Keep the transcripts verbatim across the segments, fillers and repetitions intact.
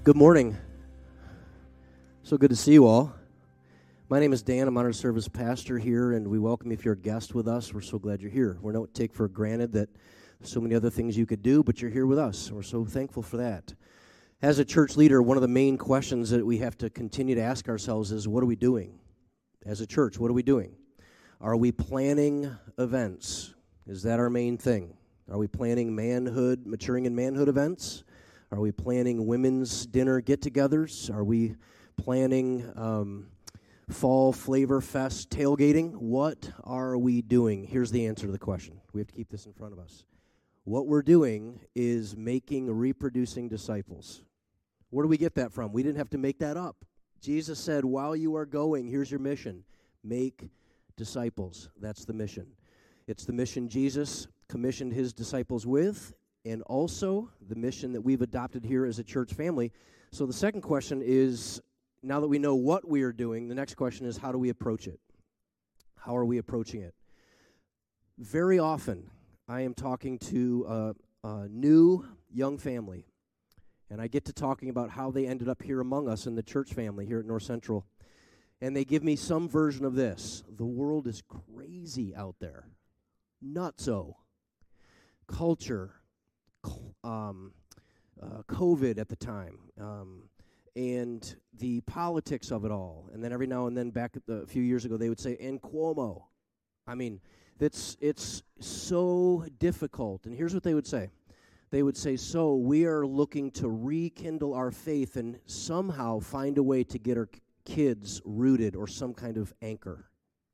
Good morning. So good to see you all. My name is Dan. I'm honored to serve as pastor here, and we welcome you if you're a guest with us. We're so glad you're here. We don't take for granted that there's so many other things you could do, but you're here with us. We're so thankful for that. As a church leader, one of the main questions that we have to continue to ask ourselves is, what are we doing? As a church, what are we doing? Are we planning events? Is that our main thing? Are we planning manhood, maturing in manhood events? Are we planning women's dinner get-togethers? Are we planning um, fall flavor fest tailgating? What are we doing? Here's the answer to the question. We have to keep this in front of us. What we're doing is making reproducing disciples. Where do we get that from? We didn't have to make that up. Jesus said, while you are going, here's your mission. Make disciples. That's the mission. It's the mission Jesus commissioned his disciples with, and also the mission that we've adopted here as a church family. So the second question is, now that we know what we are doing, the next question is, how do we approach it? How are we approaching it? Very often, I am talking to a, a new young family, and I get to talking about how they ended up here among us in the church family here at North Central. And they give me some version of this. The world is crazy out there. Nutso. Culture. Um, uh, COVID at the time. Um, and the politics of it all. And then every now and then, back a few years ago, they would say, and Cuomo. I mean, that's it's so difficult. And here's what they would say. They would say, so we are looking to rekindle our faith and somehow find a way to get our kids rooted or some kind of anchor.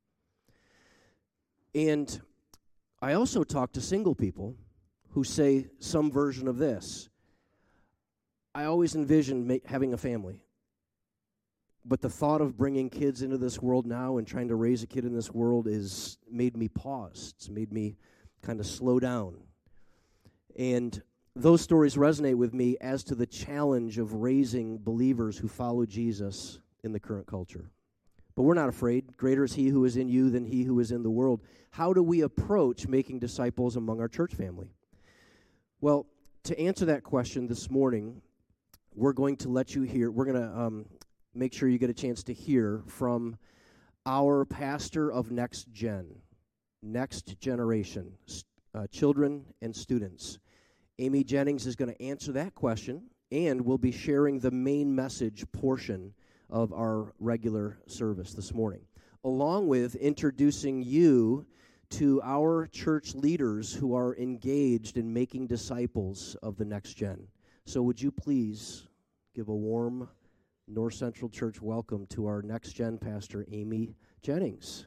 And I also talk to single people who say some version of this. I always envisioned ma- having a family. But the thought of bringing kids into this world now and trying to raise a kid in this world is made me pause. It's made me kind of slow down. And those stories resonate with me as to the challenge of raising believers who follow Jesus in the current culture. But we're not afraid. Greater is he who is in you than he who is in the world. How do we approach making disciples among our church family? Well, to answer that question this morning, we're going to let you hear, we're going to um, make sure you get a chance to hear from our pastor of Next Gen, Next Generation, uh, children and students. Amy Jennings is going to answer that question, and we'll be sharing the main message portion of our regular service this morning, along with introducing you to our church leaders who are engaged in making disciples of the next gen. So would you please give a warm North Central Church welcome to our next gen pastor, Amy Jennings.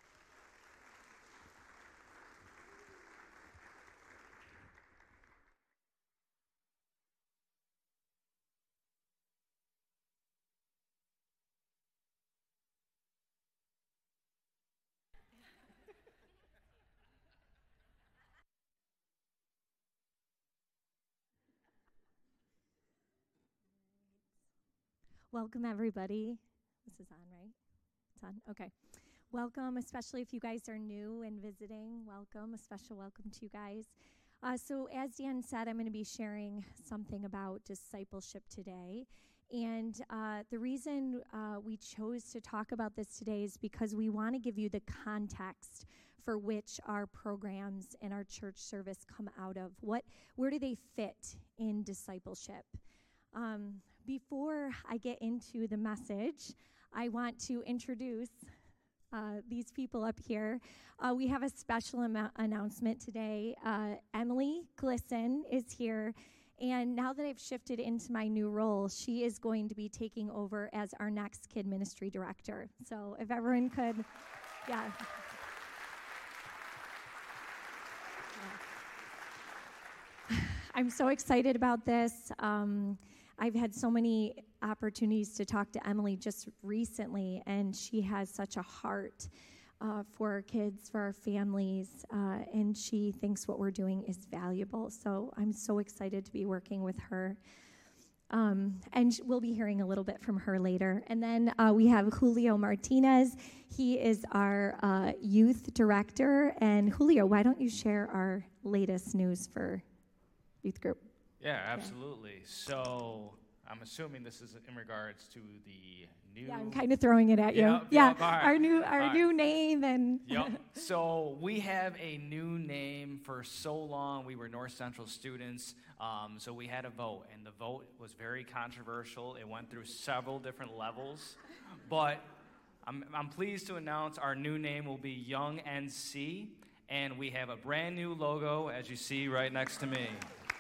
Welcome, everybody. This is on, right? It's on? Okay. Welcome, especially if you guys are new and visiting. Welcome. A special welcome to you guys. Uh, so as Dan said, I'm going to be sharing something about discipleship today. And uh, the reason uh, we chose to talk about this today is because we want to give you the context for which our programs and our church service come out of. What, where do they fit in discipleship? Um, Before I get into the message, I want to introduce uh, these people up here. Uh, we have a special am- announcement today. Uh, Emily Glisson is here, and now that I've shifted into my new role, she is going to be taking over as our next Kid Ministry Director. So if everyone could, yeah. yeah. I'm so excited about this. Um, I've had so many opportunities to talk to Emily just recently, and she has such a heart uh, for our kids, for our families, uh, and she thinks what we're doing is valuable. So I'm so excited to be working with her. Um, and we'll be hearing a little bit from her later. And then uh, we have Julio Martinez. He is our uh, youth director. And Julio, why don't you share our latest news for youth group? Yeah, absolutely. So I'm assuming this is in regards to the new... Yeah, I'm kind of throwing it at you. Yep, yeah, yep, all right. our new our All new right. name and... Yep. So we have a new name. For so long, we were North Central students, um, so we had a vote, and the vote was very controversial. It went through several different levels, but I'm, I'm pleased to announce our new name will be Young N C, and we have a brand new logo, as you see right next to me.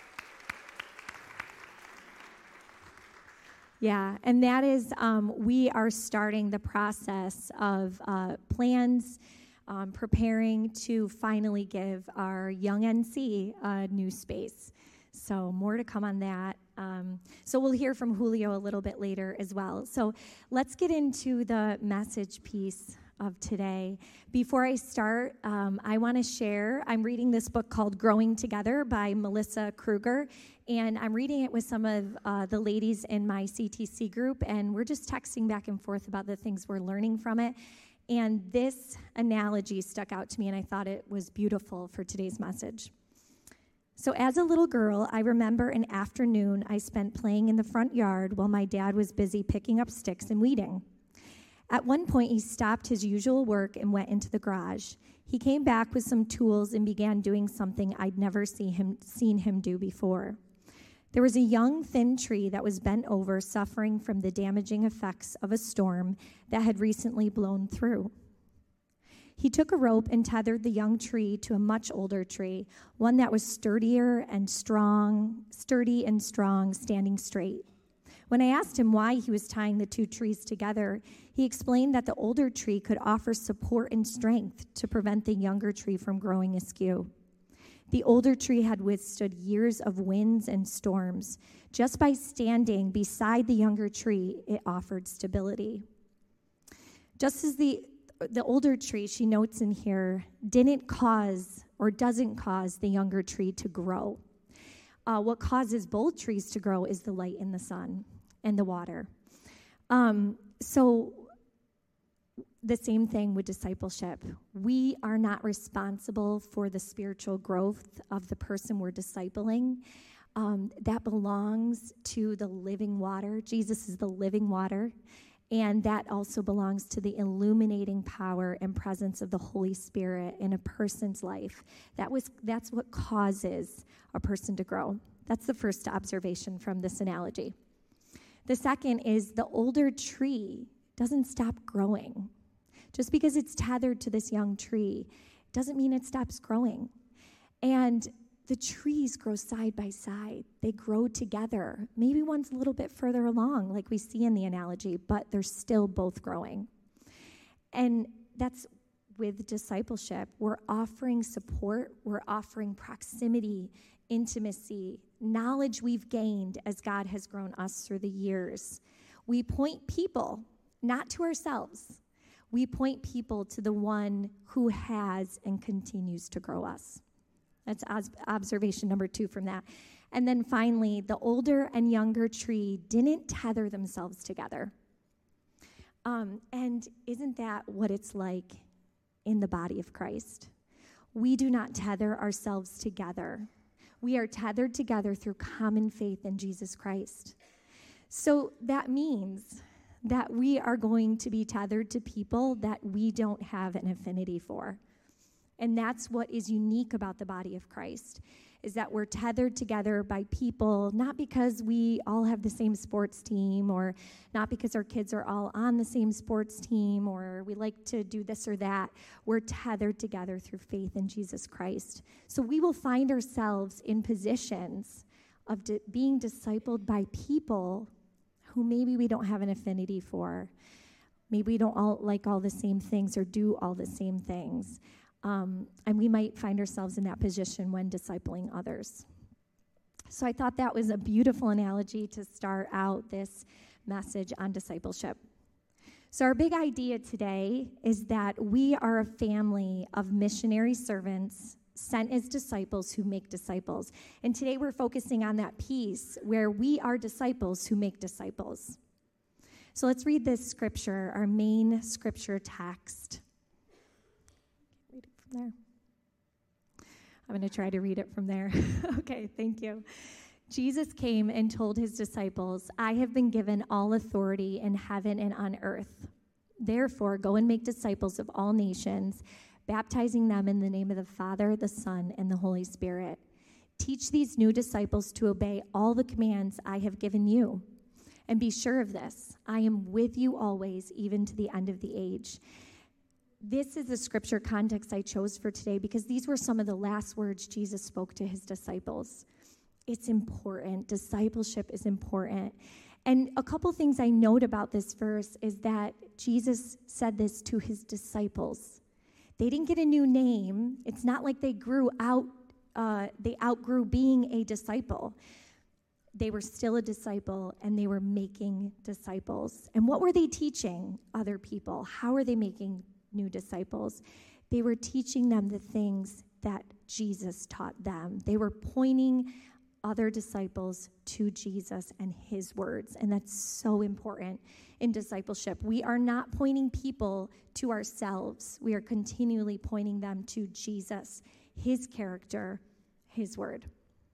Yeah, and that is, um, we are starting the process of uh, plans, um, preparing to finally give our Young N C a new space. So more to come on that. Um, so we'll hear from Julio a little bit later as well. So let's get into the message piece of today. Before I start, um, I want to share, I'm reading this book called Growing Together by Melissa Kruger, and I'm reading it with some of uh, the ladies in my C T C group, and we're just texting back and forth about the things we're learning from it. And this analogy stuck out to me, and I thought it was beautiful for today's message. So as a little girl, I remember an afternoon I spent playing in the front yard while my dad was busy picking up sticks and weeding. At one point, he stopped his usual work and went into the garage. He came back with some tools and began doing something I'd never see him, seen him do before. There was a young, thin tree that was bent over, suffering from the damaging effects of a storm that had recently blown through. He took a rope and tethered the young tree to a much older tree, one that was sturdier and strong, sturdy and strong, standing straight. When I asked him why he was tying the two trees together, he explained that the older tree could offer support and strength to prevent the younger tree from growing askew. The older tree had withstood years of winds and storms. Just by standing beside the younger tree, it offered stability. Just as the the older tree, she notes in here, didn't cause or doesn't cause the younger tree to grow. Uh, what causes both trees to grow is the light in the sun and the water. Um, so the same thing with discipleship. We are not responsible for the spiritual growth of the person we're discipling. Um, that belongs to the living water. Jesus is the living water. And that also belongs to the illuminating power and presence of the Holy Spirit in a person's life. That was that's what causes a person to grow. That's the first observation from this analogy. The second is the older tree doesn't stop growing. Just because it's tethered to this young tree doesn't mean it stops growing. And the trees grow side by side. They grow together. Maybe one's a little bit further along, like we see in the analogy, but they're still both growing. And that's with discipleship. We're offering support. We're offering proximity, intimacy, knowledge we've gained as God has grown us through the years. We point people, not to ourselves. We point people to the one who has and continues to grow us. That's observation number two from that. And then finally, the older and younger tree didn't tether themselves together. Um, and isn't that what it's like in the body of Christ? We do not tether ourselves together. We are tethered together through common faith in Jesus Christ. So that means that we are going to be tethered to people that we don't have an affinity for. And that's what is unique about the body of Christ, is that we're tethered together by people, not because we all have the same sports team, or not because our kids are all on the same sports team, or we like to do this or that. We're tethered together through faith in Jesus Christ. So we will find ourselves in positions of di- being discipled by people who maybe we don't have an affinity for. Maybe we don't all like all the same things or do all the same things. Um, and we might find ourselves in that position when discipling others. So I thought that was a beautiful analogy to start out this message on discipleship. So our big idea today is that we are a family of missionary servants sent as disciples who make disciples. And today we're focusing on that piece where we are disciples who make disciples. So let's read this scripture, our main scripture text. Read it from there. I'm going to try to read it from there. Okay, thank you. Jesus came and told his disciples, I have been given all authority in heaven and on earth. Therefore, go and make disciples of all nations, baptizing them in the name of the Father, the Son, and the Holy Spirit. Teach these new disciples to obey all the commands I have given you. And be sure of this, I am with you always, even to the end of the age. This is the scripture context I chose for today because these were some of the last words Jesus spoke to his disciples. It's important. Discipleship is important. And a couple things I note about this verse is that Jesus said this to his disciples. They didn't get a new name. It's not like they grew out, uh, they outgrew being a disciple. They were still a disciple, and they were making disciples. And what were they teaching other people? How are they making new disciples? They were teaching them the things that Jesus taught them. They were pointing other disciples to Jesus and his words, and that's so important in discipleship. We are not pointing people to ourselves. We are continually pointing them to Jesus, his character, his word.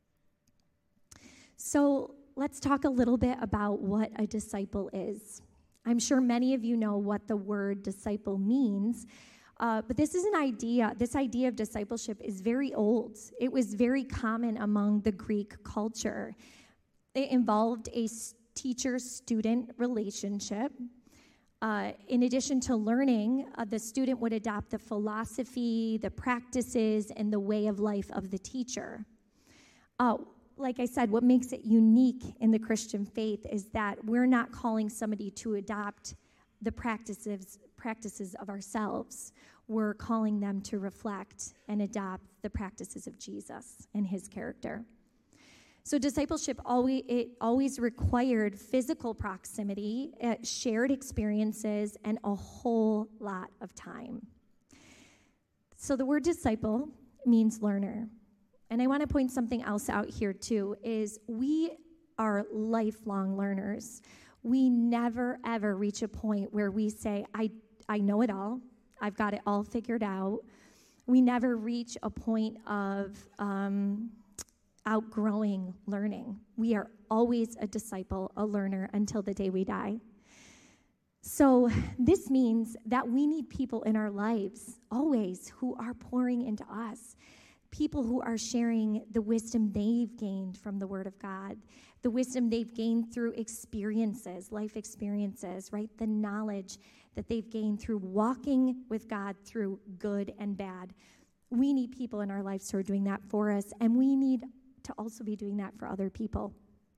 So let's talk a little bit about what a disciple is. I'm sure many of you know what the word disciple means, uh, but this is an idea. This idea of discipleship is very old. It was very common among the Greek culture. It involved a teacher-student relationship. Uh, in addition to learning, uh, the student would adopt the philosophy, the practices, and the way of life of the teacher. Uh, Like I said, what makes it unique in the Christian faith is that we're not calling somebody to adopt the practices practices of ourselves. We're calling them to reflect and adopt the practices of Jesus and his character. So discipleship always it always required physical proximity, uh, shared experiences, and a whole lot of time. So the word disciple means learner. And I want to point something else out here, too, is we are lifelong learners. We never, ever reach a point where we say, I, I know it all. I've got it all figured out. We never reach a point of um, outgrowing learning. We are always a disciple, a learner, until the day we die. So this means that we need people in our lives, always, who are pouring into us. People who are sharing the wisdom they've gained from the Word of God, the wisdom they've gained through experiences, life experiences, right? The knowledge that they've gained through walking with God through good and bad. We need people in our lives who are doing that for us, and we need to also be doing that for other people.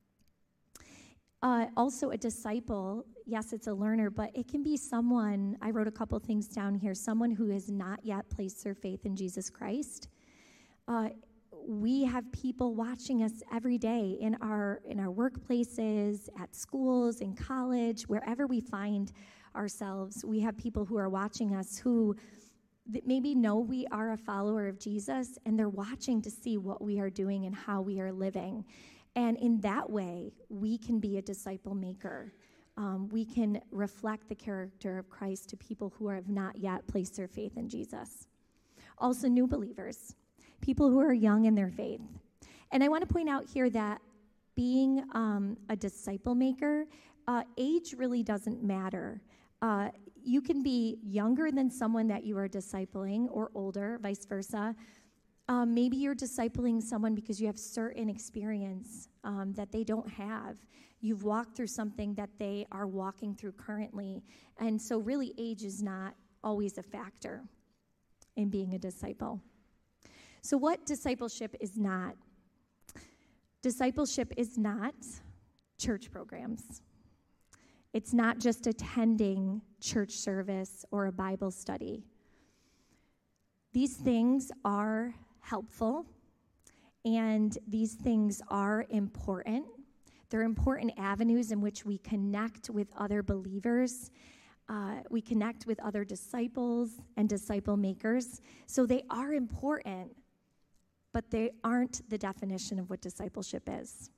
Uh, also, a disciple, yes, it's a learner, but it can be someone, I wrote a couple things down here, someone who has not yet placed their faith in Jesus Christ. Uh, we have people watching us every day in our in our workplaces, at schools, in college, wherever we find ourselves. We have people who are watching us who th- maybe know we are a follower of Jesus, and they're watching to see what we are doing and how we are living. And in that way, we can be a disciple maker. Um, we can reflect the character of Christ to people who have not yet placed their faith in Jesus. Also, new believers. People who are young in their faith. And I want to point out here that being um, a disciple maker, uh, age really doesn't matter. Uh, you can be younger than someone that you are discipling or older, vice versa. Um, maybe you're discipling someone because you have certain experience um, that they don't have. You've walked through something that they are walking through currently. And so really age is not always a factor in being a disciple. So what discipleship is not? Discipleship is not church programs. It's not just attending church service or a Bible study. These things are helpful, and these things are important. They're important avenues in which we connect with other believers. Uh, we connect with other disciples and disciple makers. So they are important, but they aren't the definition of what discipleship is.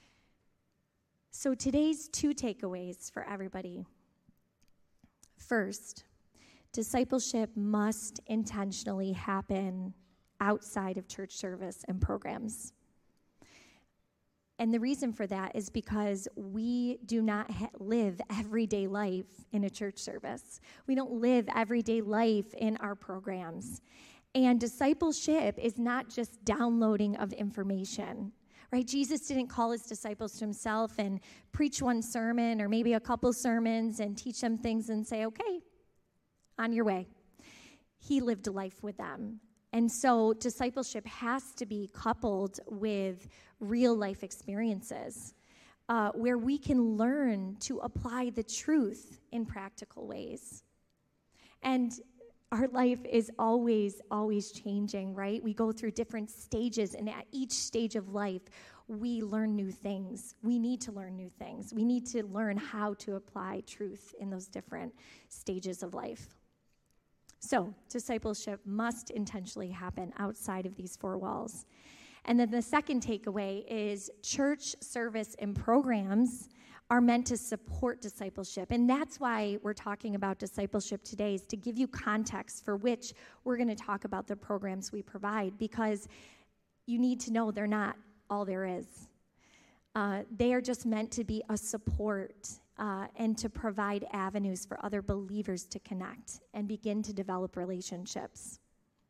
So today's two takeaways for everybody. First, discipleship must intentionally happen outside of church service and programs. and the reason for that is because we do not ha- live everyday life in a church service. We don't live everyday life in our programs. And discipleship is not just downloading of information, right? Jesus didn't call his disciples to himself and preach one sermon or maybe a couple sermons and teach them things and say, okay, on your way. He lived a life with them. And so discipleship has to be coupled with real life experiences uh, where we can learn to apply the truth in practical ways. And our life is always, always changing, right? We go through different stages, and at each stage of life, we learn new things. We need to learn new things. We need to learn how to apply truth in those different stages of life. So, discipleship must intentionally happen outside of these four walls. And then the second takeaway is church service and programs are meant to support discipleship. And that's why we're talking about discipleship today, is to give you context for which we're going to talk about the programs we provide, because you need to know they're not all there is. Uh, they are just meant to be a support uh, and to provide avenues for other believers to connect and begin to develop relationships.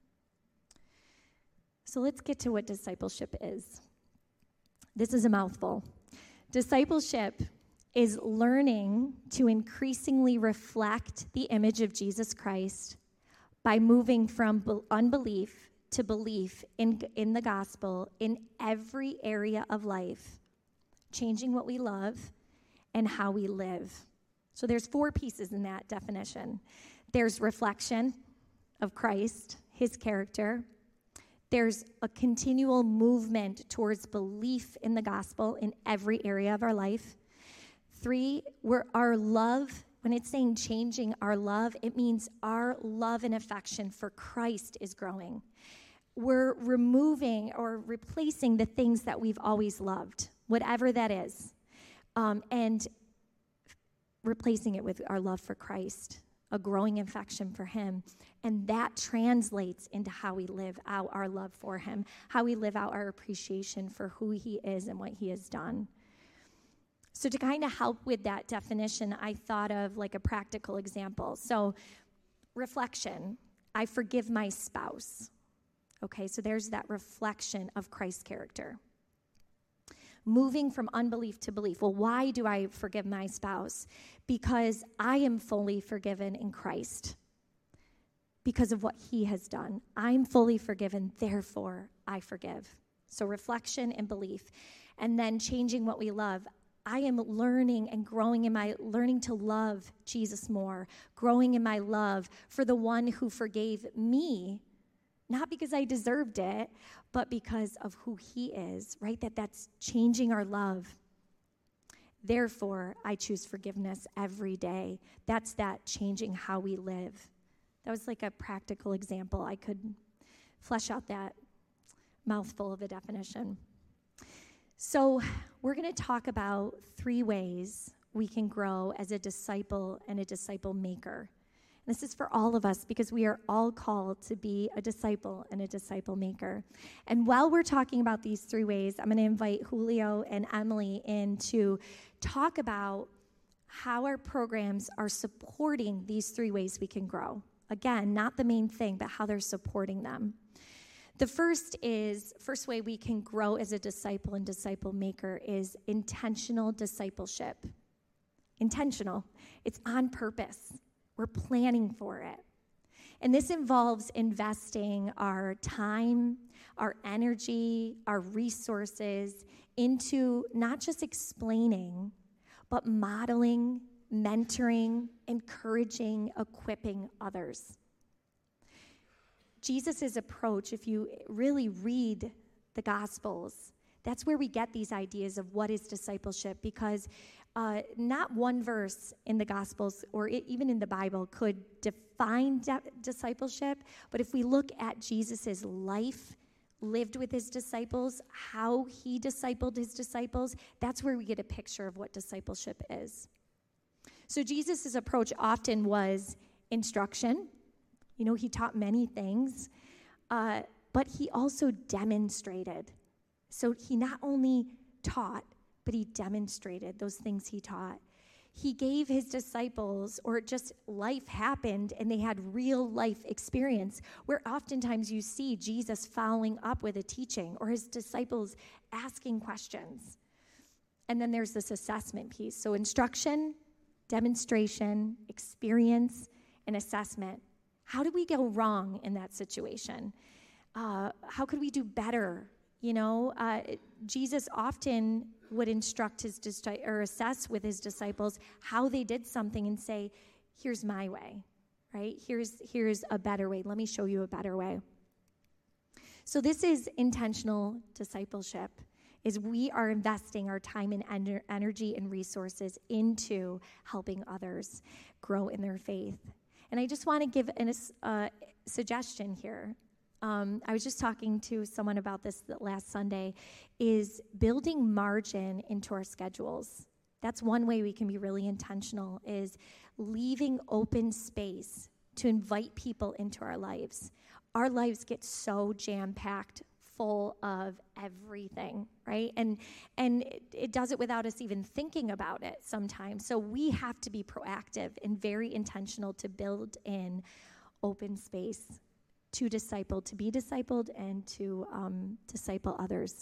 So let's get to what discipleship is. This is a mouthful. Discipleship is learning to increasingly reflect the image of Jesus Christ by moving from be- unbelief to belief in, in the gospel in every area of life, changing what we love and how we live. So there's four pieces in that definition. There's reflection of Christ, his character. There's a continual movement towards belief in the gospel in every area of our life. Three, we're, our love, when it's saying changing our love, it means our love and affection for Christ is growing. We're removing or replacing the things that we've always loved, whatever that is, um, and replacing it with our love for Christ, a growing affection for him. And that translates into how we live out our love for him, how we live out our appreciation for who he is and what he has done. So to kind of help with that definition, I thought of like a practical example. So reflection, I forgive my spouse. Okay, so there's that reflection of Christ's character. Moving from unbelief to belief. Well, why do I forgive my spouse? Because I am fully forgiven in Christ. Because of what he has done. I'm fully forgiven, therefore I forgive. So reflection and belief. And then changing what we love. I am learning and growing in my, learning to love Jesus more. Growing in my love for the one who forgave me. Not because I deserved it, but because of who he is, right? That that's changing our love. Therefore, I choose forgiveness every day. That's that changing how we live. That was like a practical example. I could flesh out that mouthful of a definition. So we're going to talk about three ways we can grow as a disciple and a disciple maker. This is for all of us because we are all called to be a disciple and a disciple maker. And while we're talking about these three ways, I'm going to invite Julio and Emily in to talk about how our programs are supporting these three ways we can grow. Again, not the main thing, but how they're supporting them. The first is, first way we can grow as a disciple and disciple maker is intentional discipleship. Intentional. It's on purpose. We're planning for it. And this involves investing our time, our energy, our resources into not just explaining, but modeling, mentoring, encouraging, equipping others. Jesus' approach, if you really read the Gospels, that's where we get these ideas of what is discipleship, because uh, not one verse in the Gospels or it, even in the Bible could define de- discipleship, but if we look at Jesus' life, lived with his disciples, how he discipled his disciples, that's where we get a picture of what discipleship is. So Jesus' approach often was instruction. You know, he taught many things, uh, but he also demonstrated. So he not only taught, but he demonstrated those things he taught. He gave his disciples, or just life happened, and they had real life experience, where oftentimes you see Jesus following up with a teaching or his disciples asking questions. And then there's this assessment piece. So instruction, demonstration, experience, and assessment. How did we go wrong in that situation? Uh, how could we do better? You know, uh, Jesus often would instruct his dis- or assess with his disciples how they did something and say, here's my way, right? Here's, here's a better way. Let me show you a better way. So this is intentional discipleship, is we are investing our time and ener- energy and resources into helping others grow in their faith. And I just want to give a uh, suggestion here. Um, I was just talking to someone about this last Sunday, is building margin into our schedules. That's one way we can be really intentional, is leaving open space to invite people into our lives. Our lives get so jam-packed, full of everything, right? And and it, it does it without us even thinking about it sometimes. So we have to be proactive and very intentional to build in open space to disciple, to be discipled, and to um, disciple others.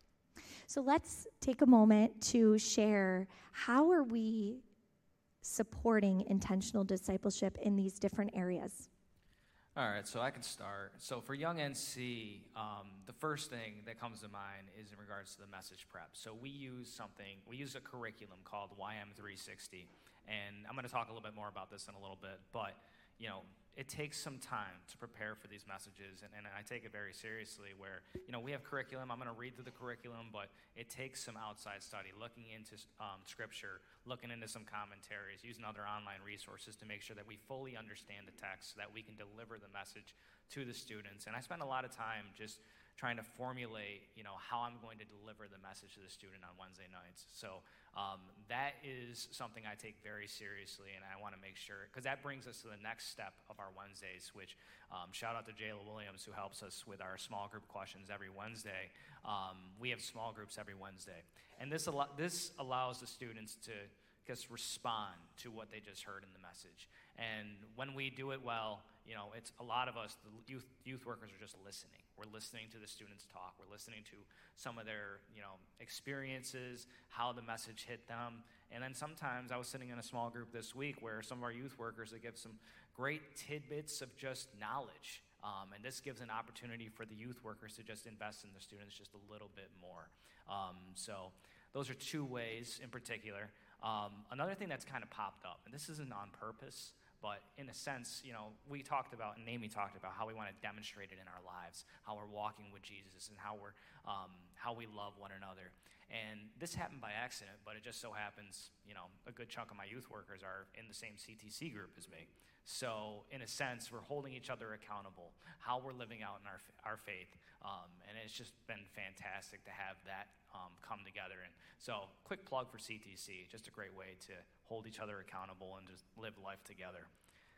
So let's take a moment to share, how are we supporting intentional discipleship in these different areas? All right, so I can start. So for Young N C, um, the first thing that comes to mind is in regards to the message prep. So we use something, we use a curriculum called Y M three sixty, and I'm going to talk a little bit more about this in a little bit, but you know, it takes some time to prepare for these messages, and, and I take it very seriously where, you know, we have curriculum. I'm going to read through the curriculum, but it takes some outside study, looking into um, Scripture, looking into some commentaries, using other online resources to make sure that we fully understand the text so that we can deliver the message to the students. And I spend a lot of time just trying to formulate, you know, how I'm going to deliver the message to the student on Wednesday nights. So um, that is something I take very seriously, and I want to make sure, because that brings us to the next step of our Wednesdays, which um, shout out to Jayla Williams, who helps us with our small group questions every Wednesday. Um, we have small groups every Wednesday, and this al- this allows the students to just respond to what they just heard in the message. And when we do it well, you know, it's a lot of us, the youth youth workers, are just listening. We're listening to the students talk. We're listening to some of their, you know, experiences, how the message hit them. And then sometimes I was sitting in a small group this week where some of our youth workers, they give some great tidbits of just knowledge. Um, and this gives an opportunity for the youth workers to just invest in the students just a little bit more. Um, so those are two ways in particular. Um, another thing that's kind of popped up, and this isn't on purpose, but in a sense, you know, we talked about, and Amy talked about, how we want to demonstrate it in our lives, how we're walking with Jesus, and how we're, um, how we love one another. And this happened by accident, but it just so happens, you know, a good chunk of my youth workers are in the same C T C group as me. So in a sense, we're holding each other accountable, how we're living out in our our faith. Um, and it's just been fantastic to have that um, come together. And so quick plug for C T C, just a great way to hold each other accountable and just live life together.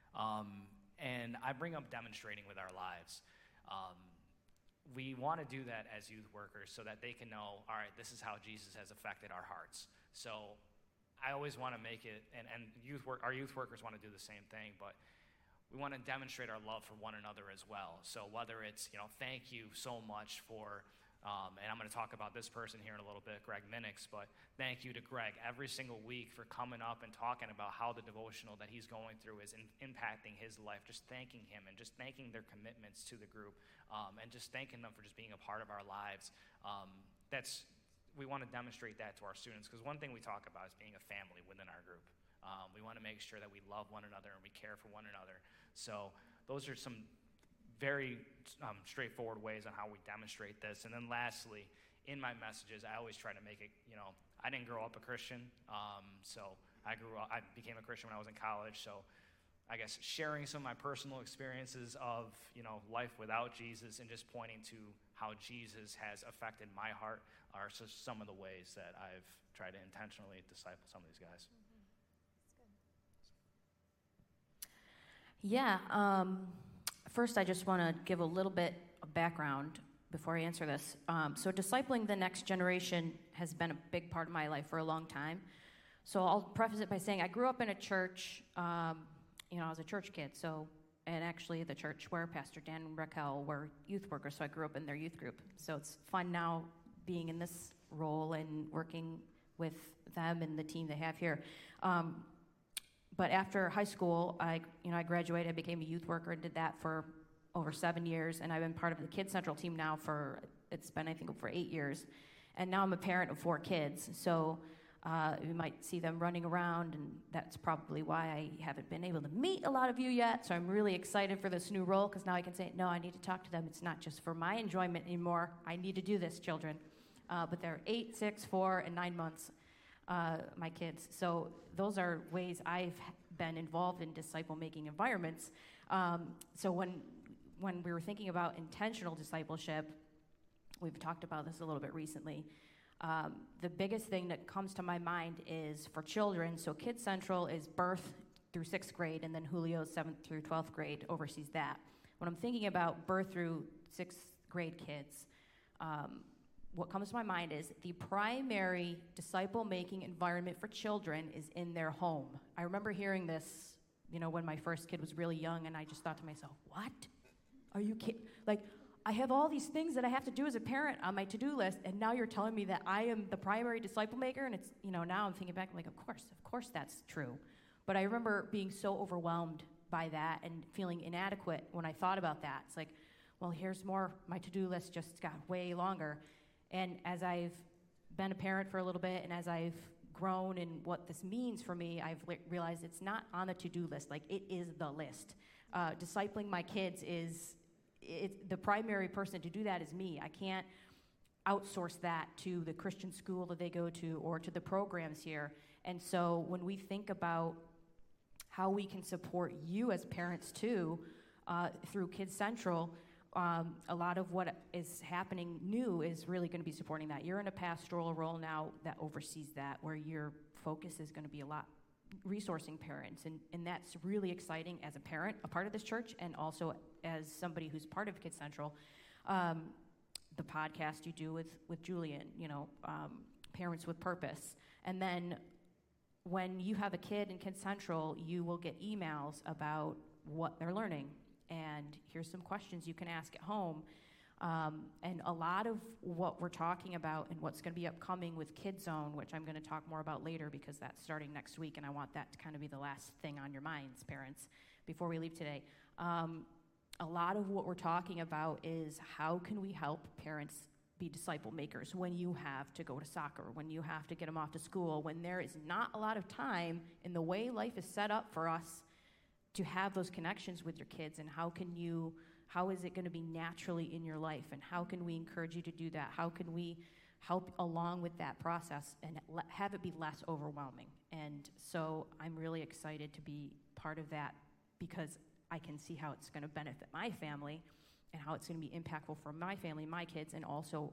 Um, and I bring up demonstrating with our lives. Um, we want to do that as youth workers so that they can know, all right, this is how Jesus has affected our hearts. So I always want to make it, and, and youth work, our youth workers want to do the same thing, but we want to demonstrate our love for one another as well. So whether it's, you know, thank you so much for, um, and I'm going to talk about this person here in a little bit, Greg Minix, but thank you to Greg every single week for coming up and talking about how the devotional that he's going through is in, impacting his life, just thanking him and just thanking their commitments to the group, um, and just thanking them for just being a part of our lives. Um, that's, we want to demonstrate that to our students, because one thing we talk about is being a family within our group. Um, we want to make sure that we love one another and we care for one another. So those are some very um, straightforward ways on how we demonstrate this. And then lastly, in my messages, I always try to make it, you know, I didn't grow up a Christian. Um, so I grew up, I became a Christian when I was in college. So I guess sharing some of my personal experiences of, you know, life without Jesus and just pointing to how Jesus has affected my heart are just some of the ways that I've tried to intentionally disciple some of these guys. Yeah, um, first I just want to give a little bit of background. before I answer this. Um, so discipling the next generation has been a big part of my life for a long time. So I'll preface it by saying I grew up in a church. Um, you know, I was a church kid. So, and actually the church where Pastor Dan and Raquel were youth workers. So I grew up in their youth group. So it's fun now being in this role and working with them and the team they have here. Um, but after high school, I, you know, I graduated, I became a youth worker and did that for over seven years, and I've been part of the Kids Central team now for, it's been, I think, for eight years. And now I'm a parent of four kids, so uh, you might see them running around, and that's probably why I haven't been able to meet a lot of you yet, so I'm really excited for this new role, because now I can say, no, I need to talk to them. It's not just for my enjoyment anymore. I need to do this, children. Uh, but they're eight, six, four, and nine months, uh, my kids. So those are ways I've been involved in disciple-making environments. Um, so when when we were thinking about intentional discipleship, we've talked about this a little bit recently, um, the biggest thing that comes to my mind is for children. So Kids Central is birth through sixth grade, and then Julio's seventh through twelfth grade oversees that. When I'm thinking about birth through sixth grade kids, um, what comes to my mind is the primary disciple-making environment for children is in their home. I remember hearing this, you know, when my first kid was really young, and I just thought to myself, what? Are you kidding? Like, I have all these things that I have to do as a parent on my to-do list, and now you're telling me that I am the primary disciple maker? And it's, you know, now I'm thinking back, I'm like, of course, of course that's true. But I remember being so overwhelmed by that and feeling inadequate when I thought about that. It's like, well, here's more, my to-do list just got way longer. And as I've been a parent for a little bit, and as I've grown in what this means for me, I've le- realized it's not on the to-do list, like it is the list. Uh, discipling my kids is, it, the primary person to do that is me. I can't outsource that to the Christian school that they go to or to the programs here. And so when we think about how we can support you as parents too, uh, through Kids Central, um, a lot of what is happening new is really going to be supporting that. You're in a pastoral role now that oversees that, where your focus is going to be a lot resourcing parents, and, and that's really exciting as a parent, a part of this church, and also as somebody who's part of Kids Central. Um, the podcast you do with, with Julian, you know, um, Parents with Purpose. And then when you have a kid in Kids Central, you will get emails about what they're learning. And here's some questions you can ask at home. Um, and a lot of what we're talking about and what's going to be upcoming with Kid Zone, which I'm going to talk more about later because that's starting next week, and I want that to kind of be the last thing on your minds, parents, before we leave today. Um, a lot of what we're talking about is how can we help parents be disciple makers when you have to go to soccer, when you have to get them off to school, when there is not a lot of time in the way life is set up for us to have those connections with your kids, and how can you How is it going to be naturally in your life, and how can we encourage you to do that? How can we help along with that process and le- have it be less overwhelming? And so I'm really excited to be part of that because I can see how it's going to benefit my family and how it's going to be impactful for my family, my kids, and also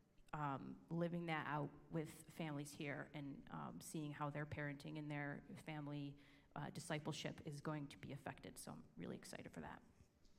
um, living that out with families here and um, seeing how their parenting and their family uh, discipleship is going to be affected. So I'm really excited for that.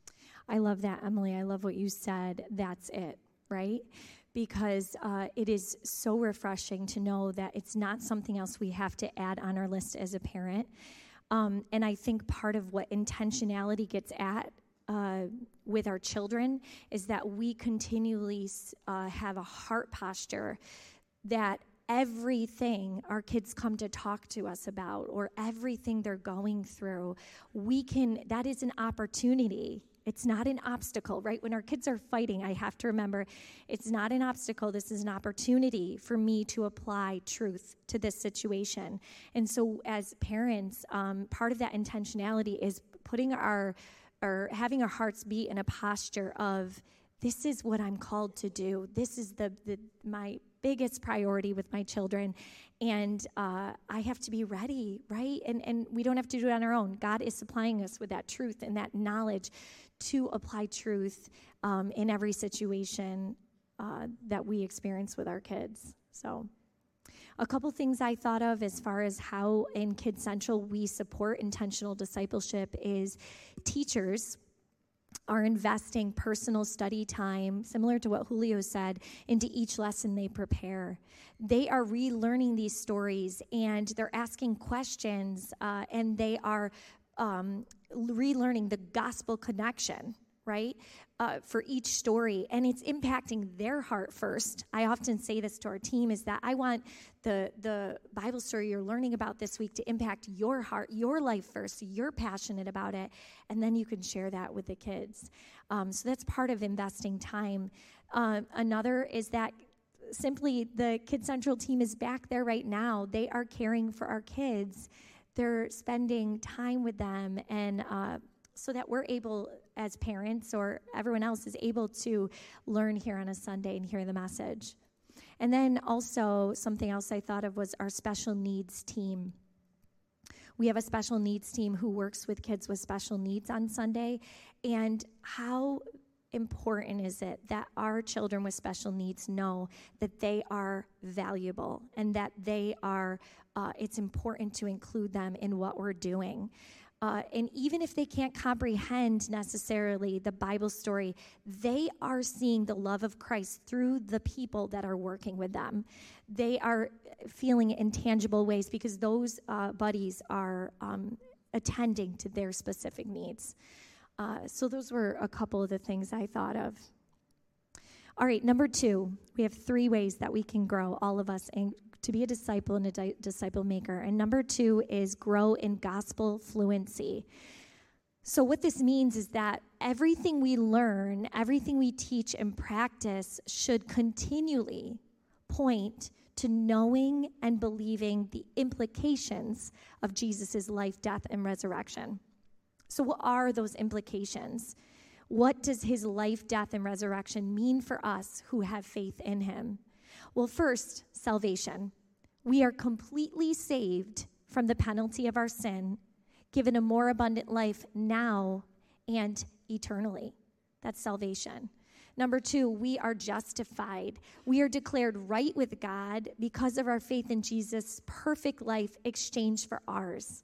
I love that, Emily. I love what you said. That's it, right? Because uh, it is so refreshing to know that it's not something else we have to add on our list as a parent. Um, and I think part of what intentionality gets at uh, with our children is that we continually uh, have a heart posture that everything our kids come to talk to us about or everything they're going through, we can, that is an opportunity. It's not an obstacle, right? When our kids are fighting, I have to remember it's not an obstacle. This is an opportunity for me to apply truth to this situation. And so as parents, um, part of that intentionality is putting our, or having our hearts beat in a posture of, this is what I'm called to do. This is the, the my biggest priority with my children. And uh, I have to be ready, right? And and we don't have to do it on our own. God is supplying us with that truth and that knowledge to apply truth um, in every situation uh, that we experience with our kids. So a couple things I thought of as far as how in Kids Central we support intentional discipleship is teachers are investing personal study time, similar to what Julio said, into each lesson they prepare. They are relearning these stories, and they're asking questions, uh, and they are um, relearning the gospel connection, right, uh, for each story, and it's impacting their heart first. I often say this to our team, is that I want the, the Bible story you're learning about this week to impact your heart, your life first, so you're passionate about it, and then you can share that with the kids. Um, so that's part of investing time. Uh, another is that simply the Kids Central team is back there right now. They are caring for our kids. They're spending time with them, and uh, so that we're able, as parents or everyone else, is able to learn here on a Sunday and hear the message. And then also something else I thought of was our special needs team. We have a special needs team who works with kids with special needs on Sunday. And how important is it that our children with special needs know that they are valuable and that they are, uh, it's important to include them in what we're doing. Uh, and even if they can't comprehend necessarily the Bible story, they are seeing the love of Christ through the people that are working with them. They are feeling it in tangible ways because those uh, buddies are um, attending to their specific needs. Uh, so those were a couple of the things I thought of. All right, number two, we have three ways that we can grow, all of us, and to be a disciple and a di- disciple maker. And number two is grow in gospel fluency. So what this means is that everything we learn, everything we teach and practice should continually point to knowing and believing the implications of Jesus' life, death, and resurrection. So what are those implications? What does his life, death, and resurrection mean for us who have faith in him? Well, first, salvation. We are completely saved from the penalty of our sin, given a more abundant life now and eternally. That's salvation. Number two, we are justified. We are declared right with God because of our faith in Jesus' perfect life exchanged for ours.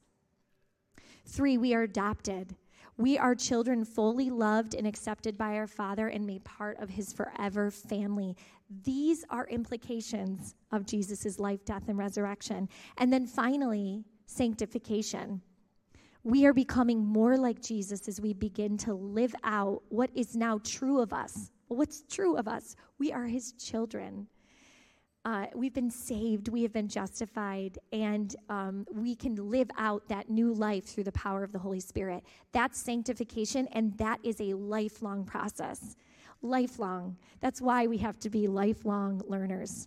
Three, we are adopted. We are children fully loved and accepted by our Father and made part of his forever family. These are implications of Jesus' life, death, and resurrection. And then finally, sanctification. We are becoming more like Jesus as we begin to live out what is now true of us. Well, what's true of us? We are his children. Uh, we've been saved, we have been justified, and um, we can live out that new life through the power of the Holy Spirit. That's sanctification, and that is a lifelong process. Lifelong. That's why we have to be lifelong learners.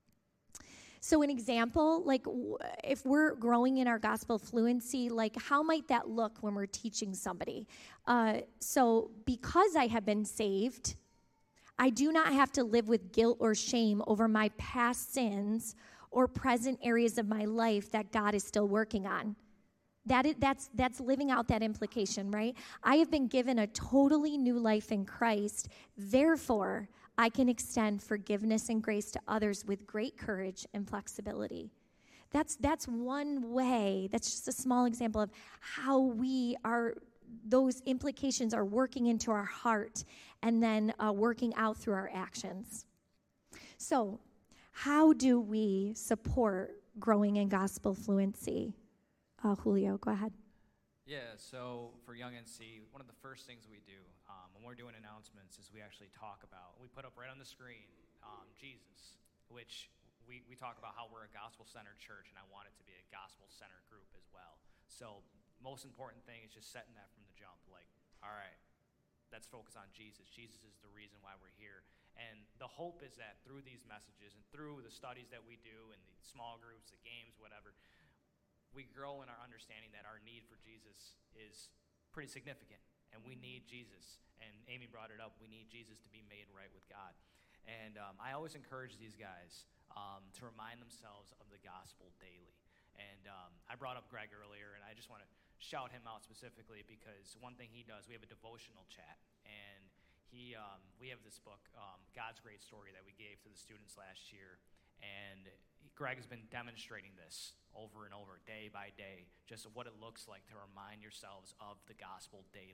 So an example, like w- if we're growing in our gospel fluency, like how might that look when we're teaching somebody? Uh, so because I have been saved, I do not have to live with guilt or shame over my past sins or present areas of my life that God is still working on. That is, that's, that's living out that implication, right? I have been given a totally new life in Christ. Therefore, I can extend forgiveness and grace to others with great courage and flexibility. That's, that's one way, that's just a small example of how we are, those implications are working into our heart and then uh, working out through our actions. So, how do we support growing in gospel fluency? Uh, Julio, go ahead. Yeah, so for Young N C, one of the first things we do um, when we're doing announcements is we actually talk about, we put up right on the screen, um, Jesus, which we, we talk about how we're a gospel-centered church, and I want it to be a gospel-centered group as well. So most important thing is just setting that from the jump, like, all right, let's focus on Jesus. Jesus is the reason why we're here. And the hope is that through these messages and through the studies that we do and the small groups, the games, whatever, we grow in our understanding that our need for Jesus is pretty significant. And we need Jesus. And Amy brought it up. We need Jesus to be made right with God. And um, I always encourage these guys um, to remind themselves of the gospel daily. And um, I brought up Greg earlier, and I just want to shout him out specifically because one thing he does, we have a devotional chat, and he, um, we have this book, um, God's Great Story, that we gave to the students last year, and he, Greg has been demonstrating this over and over, day by day, just what it looks like to remind yourselves of the gospel daily.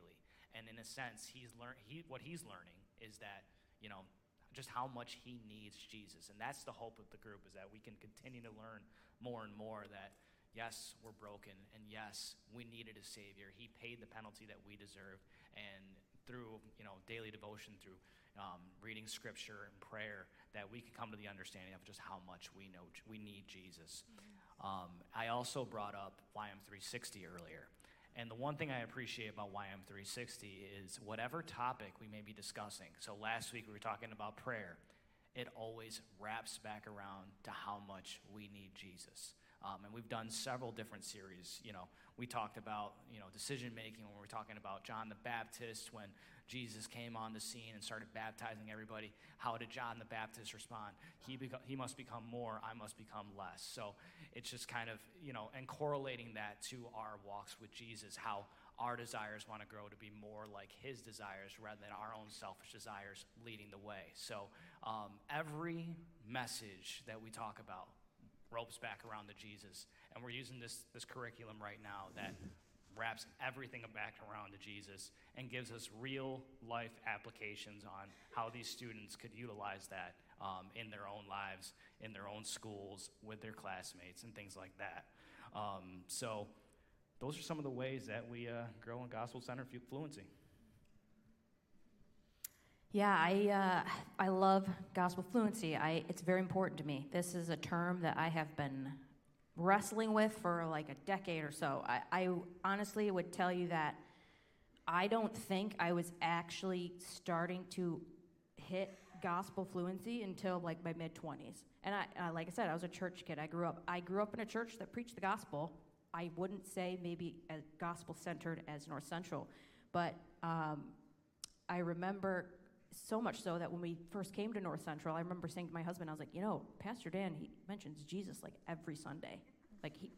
And in a sense, he's learn he what he's learning is that, you know, just how much he needs Jesus. And that's the hope of the group, is that we can continue to learn more and more that, yes, we're broken, and yes, we needed a Savior. He paid the penalty that we deserved, and through, you know, daily devotion, through um, reading Scripture and prayer, that we can come to the understanding of just how much we know we need Jesus. Um, I also brought up Y M three sixty earlier. And the one thing I appreciate about Y M three sixty is whatever topic we may be discussing. So last week we were talking about prayer. It always wraps back around to how much we need Jesus. Um, and we've done several different series. You know, we talked about, you know, decision making when we were talking about John the Baptist, when Jesus came on the scene and started baptizing everybody. How did John the Baptist respond? He beco- he must become more, I must become less. So it's just kind of, you know, and correlating that to our walks with Jesus, how our desires want to grow to be more like his desires rather than our own selfish desires leading the way. So um, every message that we talk about ropes back around to Jesus. And we're using this, this curriculum right now that wraps everything back around to Jesus and gives us real life applications on how these students could utilize that um, in their own lives, in their own schools, with their classmates, and things like that. Um, so those are some of the ways that we uh, grow in gospel-centered fluency. Yeah, I uh, I love gospel fluency. I it's very important to me. This is a term that I have been wrestling with for like a decade or so. I, I honestly would tell you that I don't think I was actually starting to hit gospel fluency until like my mid-twenties. And I, uh, like I said, I was a church kid. I grew up I grew up in a church that preached the gospel. I wouldn't say maybe as gospel-centered as North Central, but um, I remember so much so that when we first came to North Central, I remember saying to my husband, I was like, you know, Pastor Dan, he mentions Jesus like every Sunday. Like he,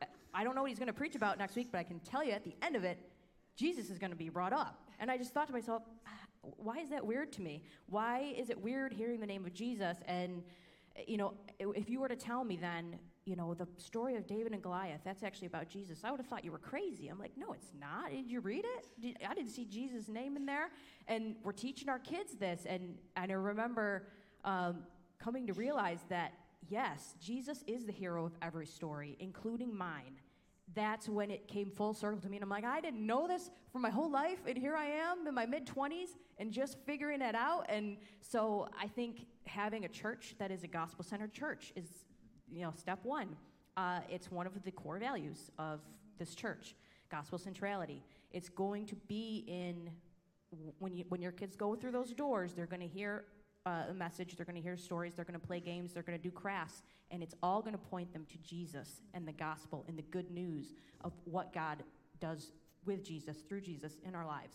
I don't know what he's going to preach about next week, but I can tell you at the end of it, Jesus is going to be brought up. And I just thought to myself, why is that weird to me? Why is it weird hearing the name of Jesus? And, you know, if you were to tell me then, you know, the story of David and Goliath, that's actually about Jesus, I would have thought you were crazy. I'm like, no, it's not. Did you read it? Did, I didn't see Jesus' name in there. And we're teaching our kids this. And, and I remember um, coming to realize that, yes, Jesus is the hero of every story, including mine. That's when it came full circle to me. And I'm like, I didn't know this for my whole life. And here I am in my mid-twenties and just figuring it out. And so I think having a church that is a gospel-centered church is, you know, step one. Uh, it's one of the core values of this church, gospel centrality. It's going to be in, when you when your kids go through those doors, they're going to hear uh, a message, they're going to hear stories, they're going to play games, they're going to do crafts, and it's all going to point them to Jesus and the gospel and the good news of what God does with Jesus, through Jesus in our lives.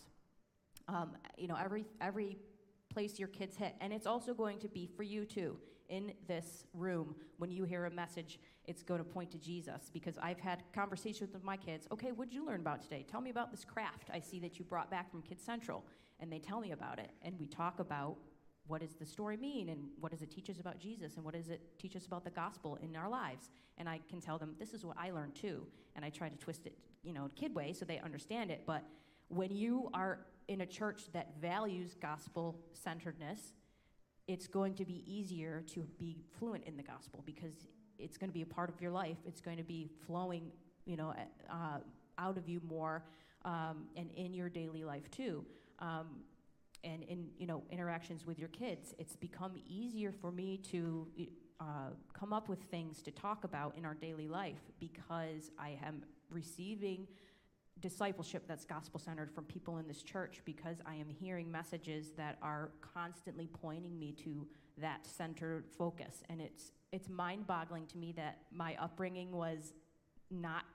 Um, you know, every every place your kids hit, and it's also going to be for you too. In this room, when you hear a message, it's going to point to Jesus, because I've had conversations with my kids. Okay, what did you learn about today? Tell me about this craft I see that you brought back from Kids Central. And they tell me about it, and we talk about what does the story mean, and what does it teach us about Jesus, and what does it teach us about the gospel in our lives. And I can tell them, this is what I learned too, and I try to twist it, you know, kid way so they understand it. But when you are in a church that values gospel-centeredness, it's going to be easier to be fluent in the gospel, because it's going to be a part of your life. It's going to be flowing, you know, uh, out of you more, um, and in your daily life too. Um, and in, you know, interactions with your kids, it's become easier for me to uh, come up with things to talk about in our daily life, because I am receiving discipleship that's gospel-centered from people in this church, because I am hearing messages that are constantly pointing me to that centered focus. And it's it's mind-boggling to me that my upbringing was not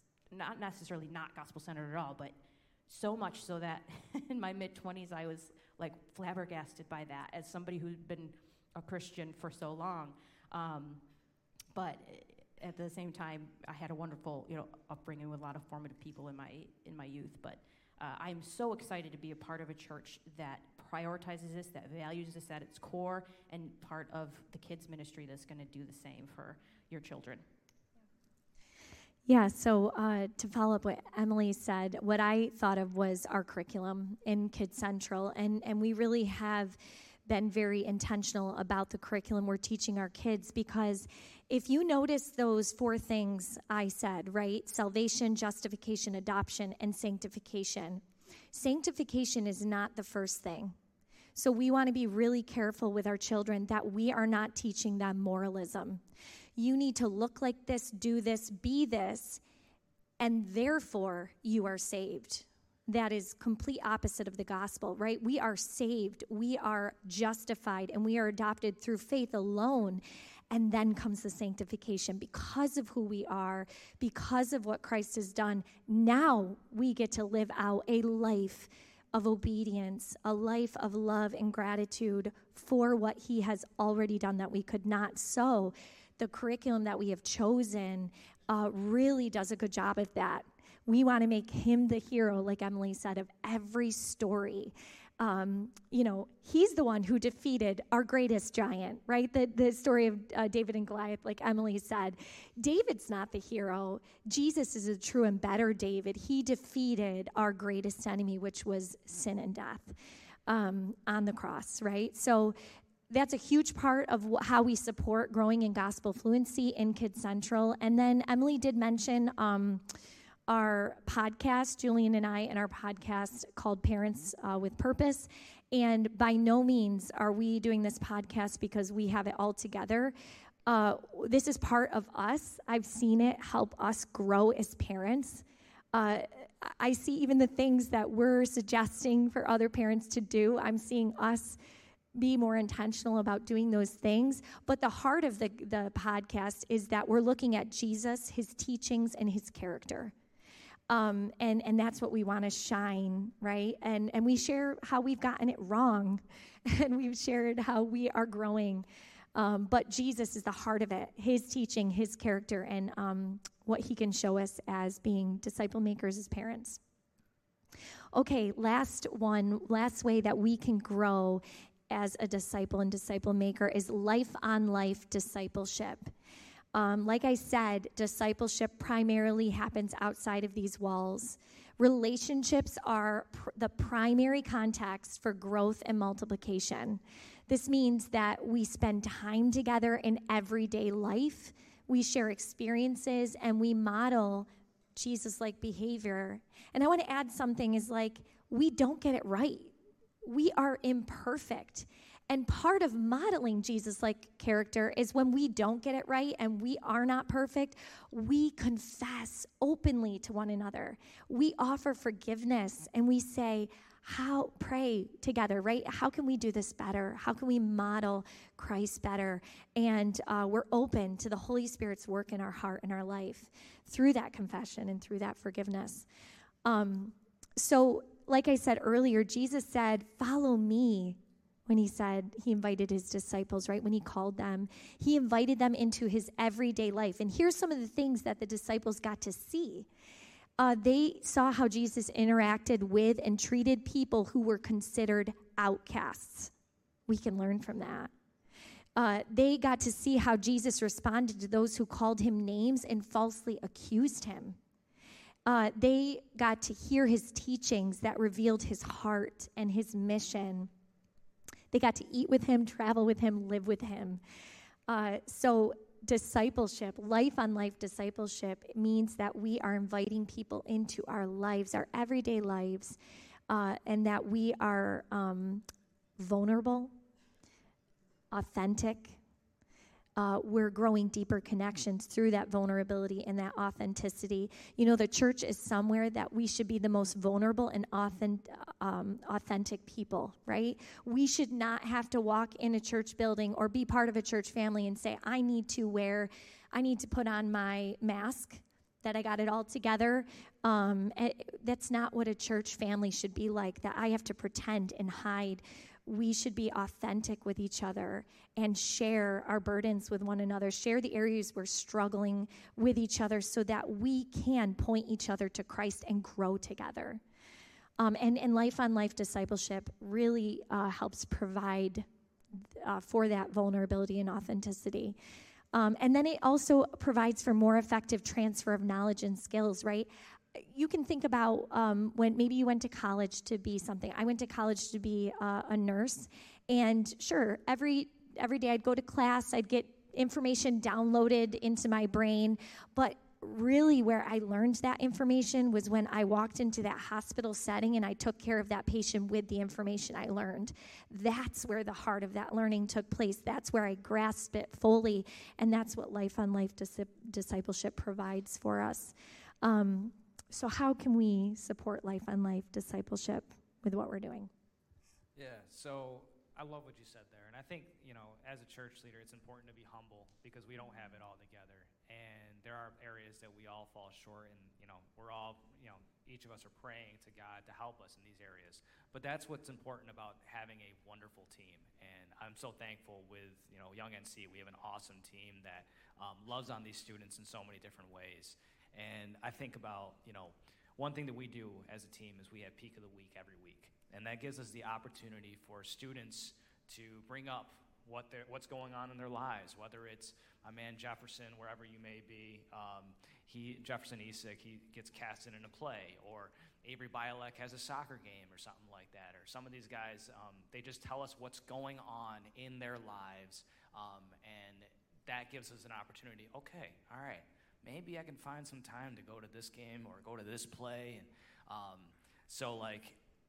not necessarily not gospel-centered at all, but so much so that in my mid-twenties I was like flabbergasted by that, as somebody who'd been a Christian for so long. Um, but at the same time, I had a wonderful, you know, upbringing with a lot of formative people in my in my youth. But uh, I'm so excited to be a part of a church that prioritizes this, that values this at its core, and part of the kids' ministry that's going to do the same for your children. Yeah, so uh, to follow up what Emily said, what I thought of was our curriculum in Kids Central, and, and we really have been very intentional about the curriculum we're teaching our kids, because if you notice those four things I said, right, salvation, justification, adoption, and sanctification, sanctification is not the first thing. So we want to be really careful with our children that we are not teaching them moralism. You need to look like this, do this, be this, and therefore you are saved. That is complete opposite of the gospel, right? We are saved, we are justified, and we are adopted through faith alone. And then comes the sanctification. Because of who we are, because of what Christ has done, now we get to live out a life of obedience, a life of love and gratitude for what he has already done that we could not. So the curriculum that we have chosen uh, really does a good job of that. We want to make him the hero, like Emily said, of every story. Um, you know, he's the one who defeated our greatest giant, right? The, the story of uh, David and Goliath, like Emily said. David's not the hero. Jesus is a true and better David. He defeated our greatest enemy, which was sin and death um, on the cross, right? So that's a huge part of wh- how we support growing in gospel fluency in Kids Central. And then Emily did mention um, our podcast, Julian and I, and our podcast called Parents uh, with Purpose. And by no means are we doing this podcast because we have it all together. Uh, this is part of us. I've seen it help us grow as parents. Uh, I see even the things that we're suggesting for other parents to do. I'm seeing us be more intentional about doing those things. But the heart of the, the podcast is that we're looking at Jesus, his teachings, and his character. Um, and, and that's what we want to shine, right? And, and we share how we've gotten it wrong, and we've shared how we are growing. Um, but Jesus is the heart of it, his teaching, his character, and um, what he can show us as being disciple makers as parents. Okay, last one, last way that we can grow as a disciple and disciple maker is life-on-life discipleship. Um, like I said, discipleship primarily happens outside of these walls. Relationships are pr- the primary context for growth and multiplication. This means that we spend time together in everyday life, we share experiences, and we model Jesus-like behavior. And I want to add something is like, we don't get it right. We are imperfect. And part of modeling Jesus-like character is when we don't get it right and we are not perfect, we confess openly to one another. We offer forgiveness and we say, how, pray together, right? How can we do this better? How can we model Christ better? And uh, we're open to the Holy Spirit's work in our heart and our life through that confession and through that forgiveness. Um, so, like I said earlier, Jesus said, follow me. When he said, he invited his disciples, right? When he called them, he invited them into his everyday life. And here's some of the things that the disciples got to see. Uh, they saw how Jesus interacted with and treated people who were considered outcasts. We can learn from that. Uh, they got to see how Jesus responded to those who called him names and falsely accused him. Uh, they got to hear his teachings that revealed his heart and his mission. They got to eat with him, travel with him, live with him. Uh, so discipleship, life-on-life discipleship, means that we are inviting people into our lives, our everyday lives, uh, and that we are um, vulnerable, authentic. Uh, we're growing deeper connections through that vulnerability and that authenticity. You know, the church is somewhere that we should be the most vulnerable and authentic, um, authentic people, right? We should not have to walk in a church building or be part of a church family and say, I need to wear, I need to put on my mask, that I got it all together. Um, that's not what a church family should be like, that I have to pretend and hide. We should be authentic with each other and share our burdens with one another, share the areas we're struggling with each other so that we can point each other to Christ and grow together. Um, and, and life-on-life discipleship really uh, helps provide uh, for that vulnerability and authenticity. Um, and then it also provides for more effective transfer of knowledge and skills, right? You can think about um, when maybe you went to college to be something. I went to college to be uh, a nurse, and sure, every every day I'd go to class, I'd get information downloaded into my brain, but really where I learned that information was when I walked into that hospital setting and I took care of that patient with the information I learned. That's where the heart of that learning took place. That's where I grasped it fully, and that's what Life on Life dis- Discipleship provides for us. Um, so how can we support Life on Life Discipleship with what we're doing? Yeah, so I love what you said there, and I think, you know, as a church leader, it's important to be humble because we don't have it all together. And there are areas that we all fall short, and, you know, we're all, you know, each of us are praying to God to help us in these areas. But that's what's important about having a wonderful team. And I'm so thankful with, you know, Young N C. We have an awesome team that um, loves on these students in so many different ways. And I think about, you know, one thing that we do as a team is we have Peak of the Week every week. And that gives us the opportunity for students to bring up what they're, what's going on in their lives, whether it's my man Jefferson, wherever you may be, um, he Jefferson Isak, he gets casted in a play, or Avery Bialek has a soccer game or something like that, or some of these guys, um, they just tell us what's going on in their lives, um, and that gives us an opportunity, okay, all right, maybe I can find some time to go to this game or go to this play, and um, so like,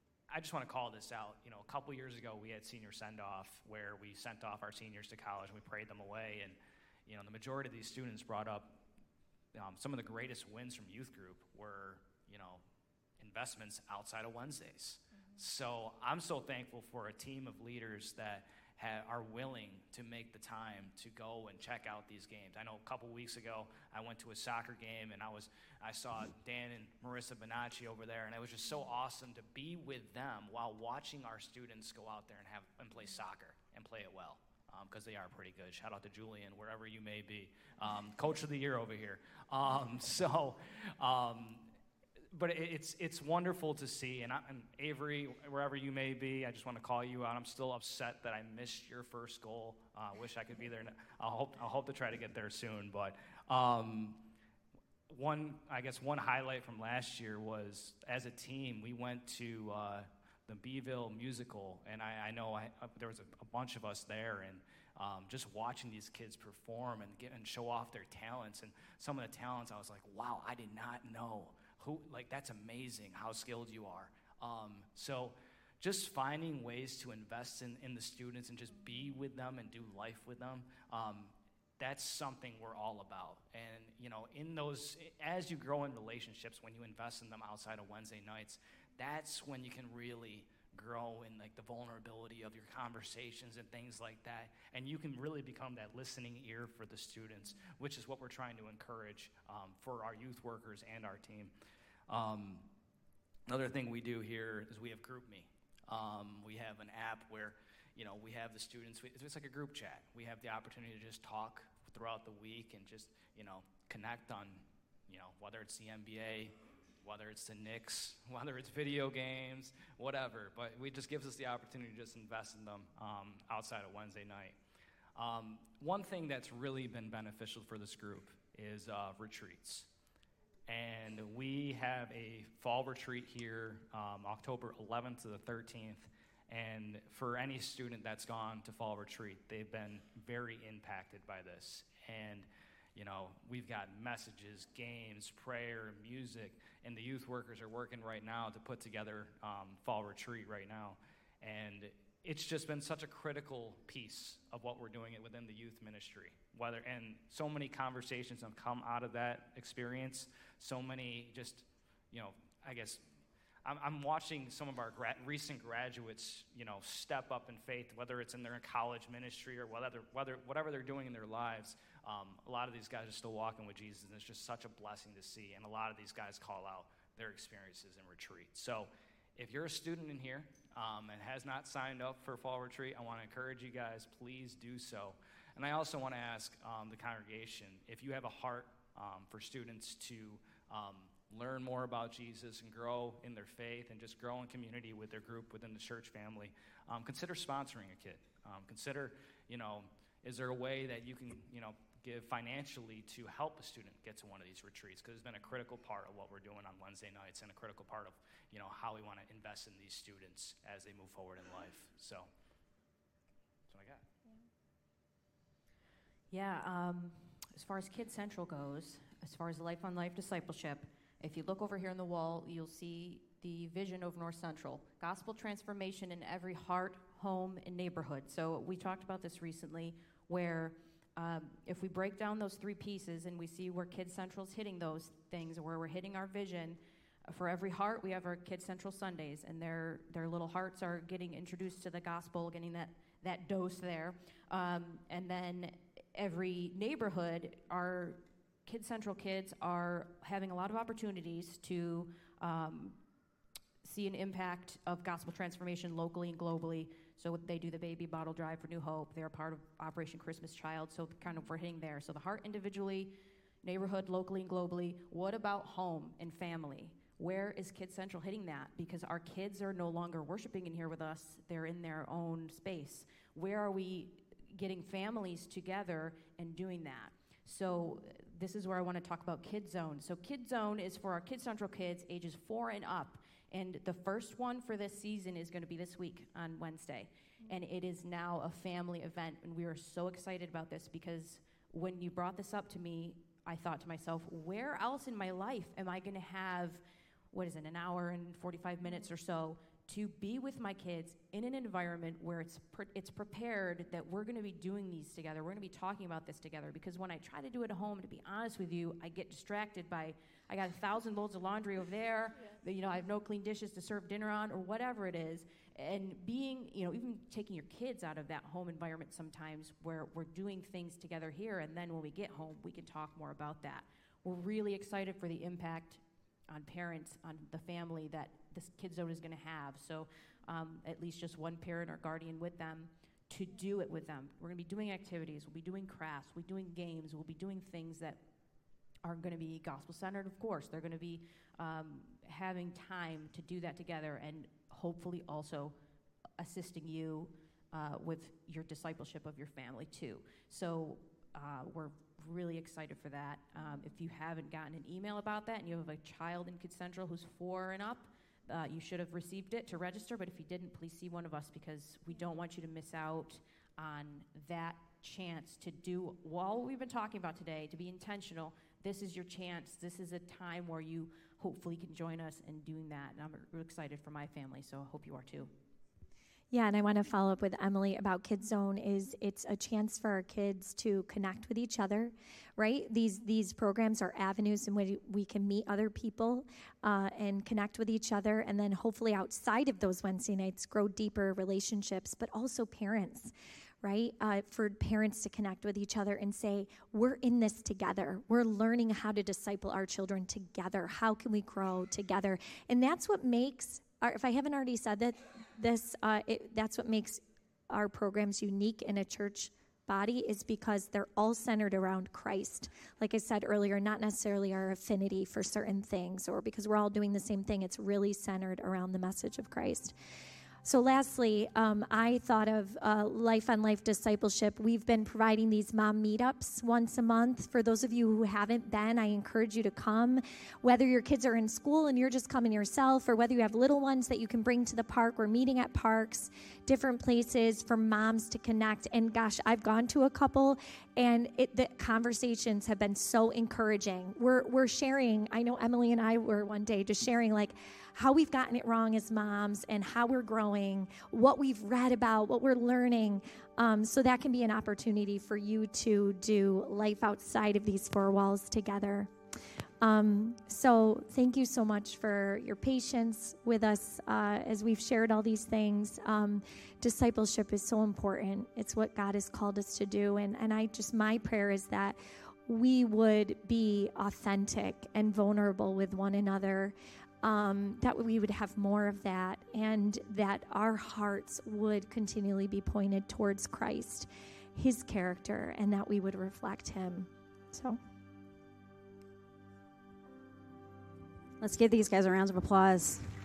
I just want to call this out. You know, a couple years ago, we had senior send-off where we sent off our seniors to college and we prayed them away. And, you know, the majority of these students brought up um, some of the greatest wins from youth group were, you know, investments outside of Wednesdays. Mm-hmm. So I'm so thankful for a team of leaders that ha- are willing to make the time to go and check out these games. I know a couple weeks ago, I went to a soccer game, and I was I saw Dan and Marissa Bonacci over there, and it was just so awesome to be with them while watching our students go out there and have and play soccer and play it well, because um, they are pretty good. Shout out to Julian, wherever you may be. Um, Coach of the Year over here. Um, so, um, but it, it's it's wonderful to see. And, I, and Avery, wherever you may be, I just want to call you out. I'm still upset that I missed your first goal. I uh, wish I could be there. I'll hope I'll hope to try to get there soon. But um, one, I guess, one highlight from last year was as a team we went to uh, the Beeville musical, and I, I know I, uh, there was a, a bunch of us there, and um, just watching these kids perform and get and show off their talents, and some of the talents, I was like, wow, I did not know. Who, like, that's amazing how skilled you are. Um, so just finding ways to invest in, in the students and just be with them and do life with them, um, that's something we're all about. And, you know, in those, as you grow in relationships, when you invest in them outside of Wednesday nights, that's when you can really grow in, like, the vulnerability of your conversations and things like that. And you can really become that listening ear for the students, which is what we're trying to encourage um, for our youth workers and our team. Um, another thing we do here is we have GroupMe. Um, we have an app where, you know, we have the students, it's like a group chat. We have the opportunity to just talk throughout the week and just, you know, connect on, you know, whether it's the N B A, whether it's the Knicks, whether it's video games, whatever. But it just gives us the opportunity to just invest in them um, outside of Wednesday night. Um, one thing that's really been beneficial for this group is uh, retreats. And we have a fall retreat here um, October eleventh to the thirteenth. And for any student that's gone to fall retreat, they've been very impacted by this. And, you know, we've got messages, games, prayer, music, and the youth workers are working right now to put together um, fall retreat right now. And it's just been such a critical piece of what we're doing within the youth ministry. Whether and so many conversations have come out of that experience. So many just, you know, I guess, I'm, I'm watching some of our gra- recent graduates, you know, step up in faith, whether it's in their college ministry or whether, whether whatever they're doing in their lives. Um, a lot of these guys are still walking with Jesus, and it's just such a blessing to see. And a lot of these guys call out their experiences in retreat. So if you're a student in here um, and has not signed up for fall retreat, I want to encourage you guys, please do so. And I also want to ask um, the congregation, if you have a heart um, for students to um, learn more about Jesus and grow in their faith and just grow in community with their group within the church family, um, consider sponsoring a kid. Um, consider, you know, is there a way that you can, you know, give financially to help a student get to one of these retreats, because it's been a critical part of what we're doing on Wednesday nights and a critical part of, you know, how we want to invest in these students as they move forward in life. So that's what I got. Yeah, um, as far as Kids Central goes, as far as Life on Life discipleship, if you look over here on the wall, you'll see the vision of North Central, gospel transformation in every heart, home, and neighborhood. So we talked about this recently, where um, if we break down those three pieces and we see where Kids Central's hitting those things, where we're hitting our vision, uh, for every heart, we have our Kids Central Sundays, and their their little hearts are getting introduced to the gospel, getting that, that dose there. Um, and then every neighborhood, our Kids Central kids are having a lot of opportunities to um, see an impact of gospel transformation locally and globally. So they do the baby bottle drive for New Hope. They're part of Operation Christmas Child, so kind of we're hitting there. So the heart individually, neighborhood, locally and globally. What about home and family? Where is Kids Central hitting that? Because our kids are no longer worshiping in here with us. They're in their own space. Where are we getting families together and doing that? So this is where I want to talk about Kid Zone. So Kid Zone is for our Kids Central kids ages four and up. And the first one for this season is going to be this week on Wednesday. Mm-hmm. And it is now a family event. And we are so excited about this, because when you brought this up to me, I thought to myself, where else in my life am I going to have, what is it, an hour and forty-five minutes or so to be with my kids in an environment where it's pre- it's prepared that we're going to be doing these together. We're going to be talking about this together, because when I try to do it at home, to be honest with you, I get distracted by, I got a thousand loads of laundry over there, yeah. that, you know, I have no clean dishes to serve dinner on, or whatever it is. And being, you know, even taking your kids out of that home environment sometimes, where we're doing things together here, and then when we get home, we can talk more about that. We're really excited for the impact on parents, on the family that this Kid Zone is going to have. So um, at least just one parent or guardian with them to do it with them. We're going to be doing activities. We'll be doing crafts. We'll be doing games. We'll be doing things that are going to be gospel-centered, of course. They're going to be um, having time to do that together, and hopefully also assisting you uh, with your discipleship of your family, too. So uh, we're really excited for that. Um, if you haven't gotten an email about that and you have a child in Kids Central who's four and up, uh, you should have received it to register, but if you didn't, please see one of us, because we don't want you to miss out on that chance to do all we've been talking about today, to be intentional. This is your chance. This is a time where you hopefully can join us in doing that, and I'm really excited for my family, so I hope you are too. Yeah, and I want to follow up with Emily about Kid Zone. Is it's a chance for our kids to connect with each other, right? These these programs are avenues in which we can meet other people uh, and connect with each other, and then hopefully outside of those Wednesday nights, grow deeper relationships, but also parents, right? Uh, for parents to connect with each other and say, we're in this together. We're learning how to disciple our children together. How can we grow together? And that's what makes, our, if I haven't already said that, this uh, it, that's what makes our programs unique in a church body, is because they're all centered around Christ. Like I said earlier, not necessarily our affinity for certain things or because we're all doing the same thing. It's really centered around the message of Christ. So lastly, um, I thought of uh, Life on Life discipleship. We've been providing these mom meetups once a month. For those of you who haven't been, I encourage you to come. Whether your kids are in school and you're just coming yourself, or whether you have little ones that you can bring to the park. We're meeting at parks, different places for moms to connect. And gosh, I've gone to a couple, and it, the conversations have been so encouraging. We're we're sharing, I know Emily and I were one day just sharing like how we've gotten it wrong as moms and how we're growing, what we've read about, what we're learning. Um, so that can be an opportunity for you to do life outside of these four walls together. Um, so thank you so much for your patience with us uh, as we've shared all these things. Um, discipleship is so important. It's what God has called us to do. And, and I just, my prayer is that we would be authentic and vulnerable with one another, um, that we would have more of that, and that our hearts would continually be pointed towards Christ, his character, and that we would reflect him. So let's give these guys a round of applause.